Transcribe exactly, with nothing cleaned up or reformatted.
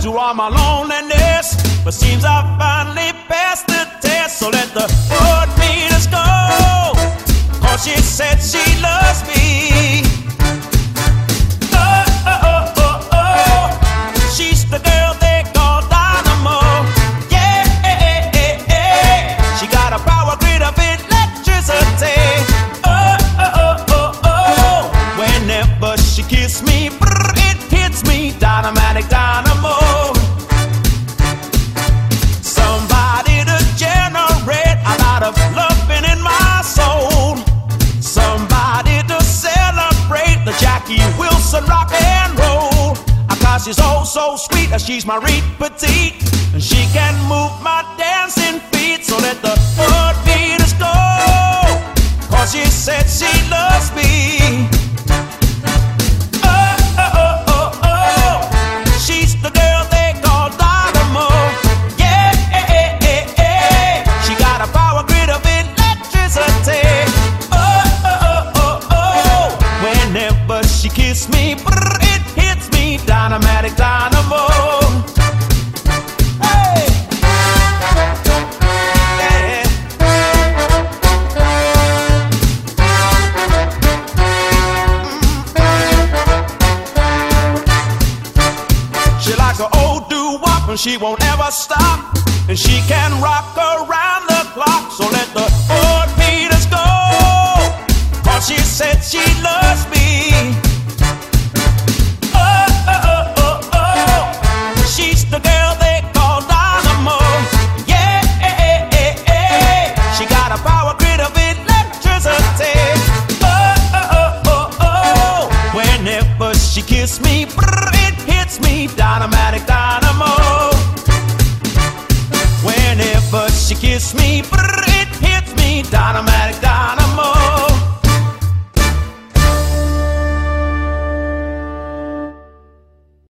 through all my loneliness, but seems I finally passed the test. So let the road meters go, cause she said she loves me. Oh, oh, oh, oh, oh. She's the girl they call Dynamo. Yeah, she got a power grid of electricity. Oh, oh, oh, oh, oh. Whenever she kisses me, it hits me, dynamic dynamo. Somebody to generate a lot of loving in my soul. Somebody to celebrate the Jackie Wilson rock and roll. Cause she's oh so sweet, she's my Reed Petite, and she can move my dancing feet. So let the blood beaters go, cause she said she loves me. Oh, oh, oh, oh, oh. She's the girl they call Dynamo. Yeah, she got a power grid of electricity. Oh, oh, oh, oh, oh. Whenever she kisses me, it hits me, dynamic dynamo. Hey, yeah. She likes an old doo-wop and she won't ever stop, and she can rock around the clock. So let the old meters go, cause she said she loves me. Oh, oh, oh, oh, oh. She's the girl they call Dynamo. Yeah, she got a power grid of electricity. Oh, oh, oh, oh, oh. Whenever she kisses me, it hits me, dynamic dynamo. Whenever she kisses me, it hits me, dynamic.